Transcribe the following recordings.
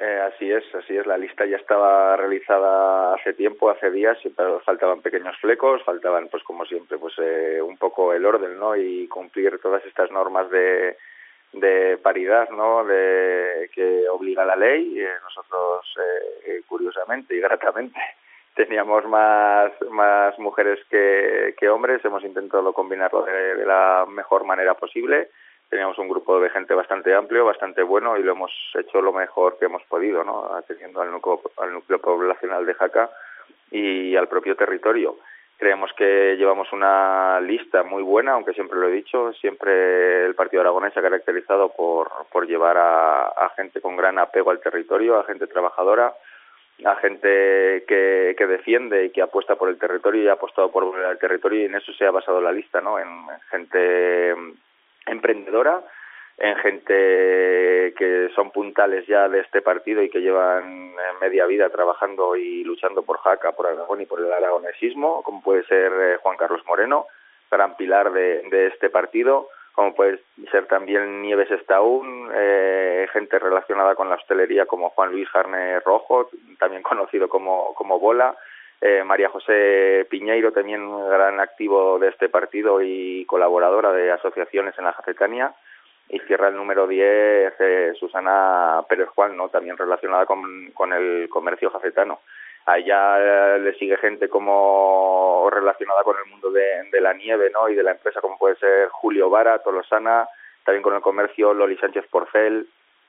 Así es. La lista ya estaba realizada hace tiempo, hace días, pero faltaban pequeños flecos, faltaban, pues como siempre, pues un poco el orden, ¿no? Y cumplir todas estas normas de paridad, ¿no? Que obliga la ley. Nosotros, curiosamente y gratamente, teníamos más mujeres que hombres. Hemos intentado combinarlo de la mejor manera posible. Teníamos un grupo de gente bastante amplio, bastante bueno, y lo hemos hecho lo mejor que hemos podido, ¿no? Atendiendo al núcleo poblacional de Jaca y al propio territorio. Creemos que llevamos una lista muy buena, aunque siempre lo he dicho, siempre el Partido Aragonés se ha caracterizado por llevar a gente con gran apego al territorio, a gente trabajadora, a gente que defiende y que apuesta por el territorio y ha apostado por el territorio, y en eso se ha basado la lista, ¿no? En gente emprendedora, en gente que son puntales ya de este partido y que llevan media vida trabajando y luchando por Jaca, por Aragón y por el aragonesismo, como puede ser Juan Carlos Moreno, gran pilar de este partido, como puede ser también Nieves Estaún, gente relacionada con la hostelería como Juan Luis Jarne Rojo, también conocido como Bola, María José Piñeiro, también un gran activo de este partido y colaboradora de asociaciones en la Jacetania, y cierra el número 10 Susana Pérez Juan, ¿no? También relacionada con el comercio jacetano. A ella le sigue gente como relacionada con el mundo de la nieve, ¿no? Y de la empresa, como puede ser Julio Vara, Tolosana, también con el comercio Loli Sánchez Porcel,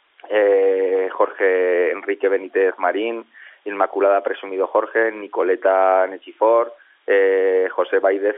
Jorge Enrique Benítez Marín, Inmaculada Presumido Jorge, Nicoleta Nechifor, José Baidez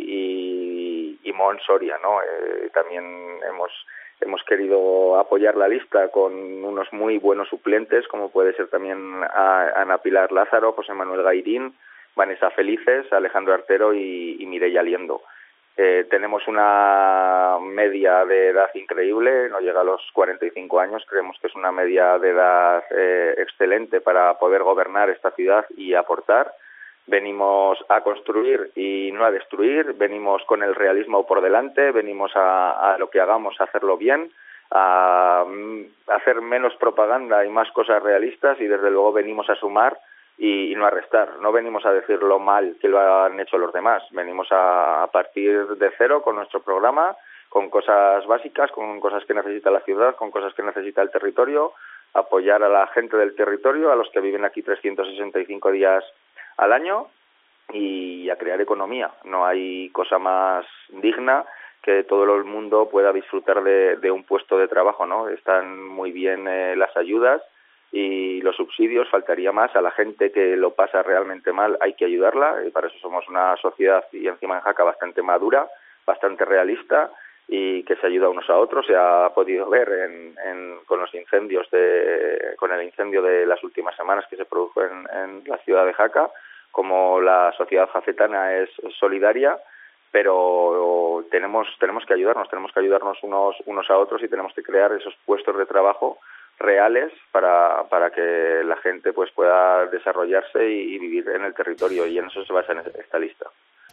y Mon Soria, ¿no? También hemos querido apoyar la lista con unos muy buenos suplentes, como puede ser también Ana Pilar Lázaro, José Manuel Gairín, Vanessa Felices, Alejandro Artero y Mireia Liendo. Tenemos una media de edad increíble, no llega a los 45 años, creemos que es una media de edad excelente para poder gobernar esta ciudad y aportar. Venimos a construir y no a destruir, venimos con el realismo por delante, venimos a lo que hagamos, a hacerlo bien, a hacer menos propaganda y más cosas realistas, y desde luego venimos a sumar y no a restar. No venimos a decir lo mal que lo han hecho los demás, venimos a partir de cero con nuestro programa, con cosas básicas, con cosas que necesita la ciudad, con cosas que necesita el territorio, apoyar a la gente del territorio, a los que viven aquí 365 días al año, y a crear economía. No hay cosa más digna que todo el mundo pueda disfrutar de un puesto de trabajo, ¿no? Están muy bien las ayudas y los subsidios, faltaría más. A la gente que lo pasa realmente mal hay que ayudarla, y para eso somos una sociedad, y encima en Jaca, bastante madura, bastante realista, y que se ayuda unos a otros. Se ha podido ver con los incendios con el incendio de las últimas semanas que se produjo en la ciudad de Jaca, como la sociedad jacetana es solidaria, pero tenemos que ayudarnos unos a otros, y tenemos que crear esos puestos de trabajo reales para que la gente pues pueda desarrollarse y vivir en el territorio, y en eso se basa en esta lista.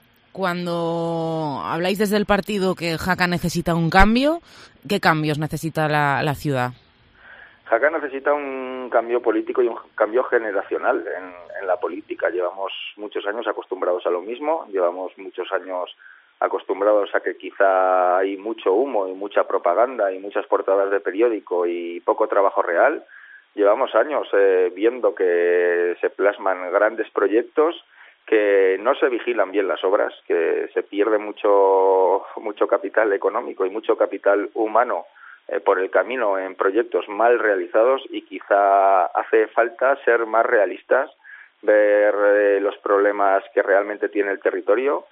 Cuando habláis desde el partido que Jaca necesita un cambio, ¿qué cambios necesita la ciudad? Jaca necesita un cambio político y un cambio generacional en la política. Llevamos muchos años acostumbrados a lo mismo, llevamos muchos años acostumbrados a que quizá hay mucho humo y mucha propaganda y muchas portadas de periódico y poco trabajo real. Llevamos años viendo que se plasman grandes proyectos, que no se vigilan bien las obras, que se pierde mucho capital económico y mucho capital humano por el camino en proyectos mal realizados, y quizá hace falta ser más realistas, ver los problemas que realmente tiene el territorio.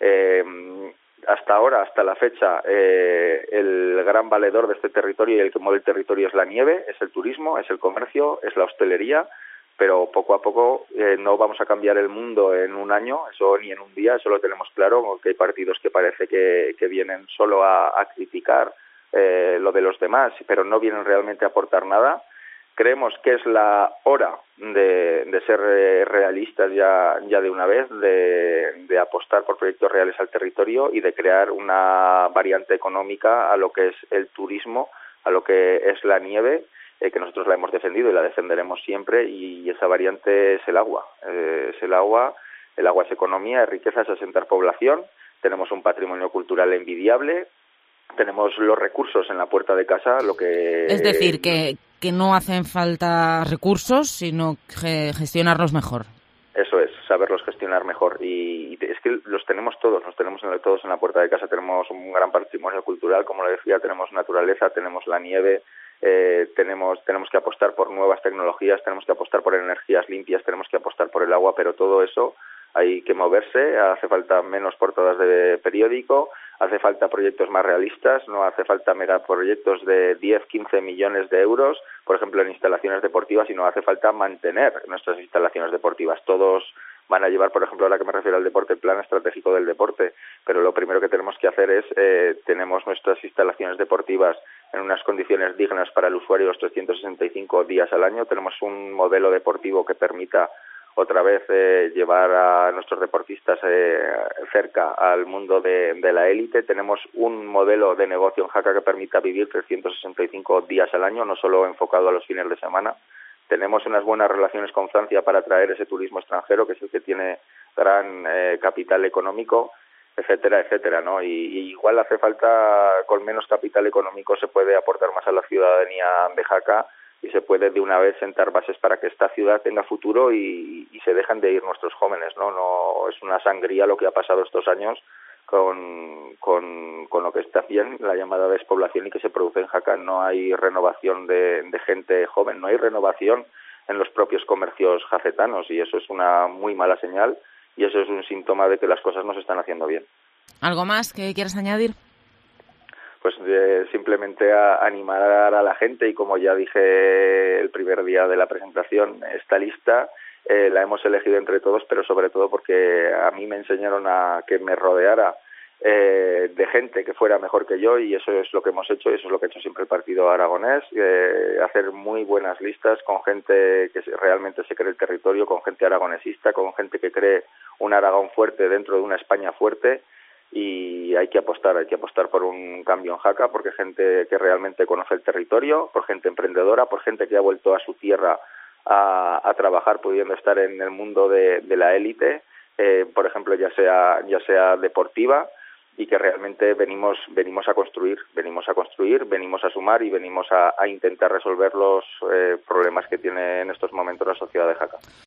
Hasta la fecha, el gran valedor de este territorio y el que mueve el territorio es la nieve, es el turismo, es el comercio, es la hostelería, pero poco a poco no vamos a cambiar el mundo en un año, eso ni en un día, eso lo tenemos claro, que hay partidos que parece que vienen solo a criticar lo de los demás, pero no vienen realmente a aportar nada. Creemos que es la hora de ser realistas ya de una vez, de apostar por proyectos reales al territorio y de crear una variante económica a lo que es el turismo, a lo que es la nieve, que nosotros la hemos defendido y la defenderemos siempre, y esa variante es el agua. El agua es economía, es riqueza, es asentar población, tenemos un patrimonio cultural envidiable, tenemos los recursos en la puerta de casa, lo que... Es decir, que no hacen falta recursos, sino gestionarlos mejor. Eso es, saberlos gestionar mejor, y es que los tenemos todos en la puerta de casa. Tenemos un gran patrimonio cultural, como lo decía, tenemos naturaleza, tenemos la nieve, tenemos que apostar por nuevas tecnologías, tenemos que apostar por energías limpias, tenemos que apostar por el agua, pero todo eso hay que moverse, hace falta menos portadas de periódico, hace falta proyectos más realistas, no hace falta megaproyectos de 10, 15 millones de euros, por ejemplo, en instalaciones deportivas, sino hace falta mantener nuestras instalaciones deportivas. Todos van a llevar, por ejemplo, ahora que me refiero al deporte, el plan estratégico del deporte, pero lo primero que tenemos que hacer es, tenemos nuestras instalaciones deportivas en unas condiciones dignas para el usuario los 365 días al año, tenemos un modelo deportivo que permita otra vez llevar a nuestros deportistas cerca al mundo de la élite. Tenemos un modelo de negocio en Jaca que permita vivir 365 días al año, no solo enfocado a los fines de semana. Tenemos unas buenas relaciones con Francia para atraer ese turismo extranjero, que es el que tiene gran capital económico, etcétera, etcétera, ¿no? Y igual hace falta, con menos capital económico se puede aportar más a la ciudadanía de Jaca, y se puede de una vez sentar bases para que esta ciudad tenga futuro y se dejen de ir nuestros jóvenes, ¿no? No es una sangría lo que ha pasado estos años con lo que está bien, la llamada despoblación y que se produce en Jaca. No hay renovación de gente joven, no hay renovación en los propios comercios jacetanos, y eso es una muy mala señal, y eso es un síntoma de que las cosas no se están haciendo bien. ¿Algo más que quieras añadir? Pues simplemente a animar a la gente, y como ya dije el primer día de la presentación, esta lista la hemos elegido entre todos, pero sobre todo porque a mí me enseñaron a que me rodeara de gente que fuera mejor que yo, y eso es lo que hemos hecho, y eso es lo que ha hecho siempre el Partido Aragonés, hacer muy buenas listas con gente que realmente se cree el territorio, con gente aragonesista, con gente que cree un Aragón fuerte dentro de una España fuerte. Y hay que apostar por un cambio en Jaca, porque gente que realmente conoce el territorio, por gente emprendedora, por gente que ha vuelto a su tierra a trabajar, pudiendo estar en el mundo de la élite, por ejemplo, ya sea deportiva, y que realmente venimos a construir, venimos a sumar y venimos a intentar resolver los problemas que tiene en estos momentos la sociedad de Jaca.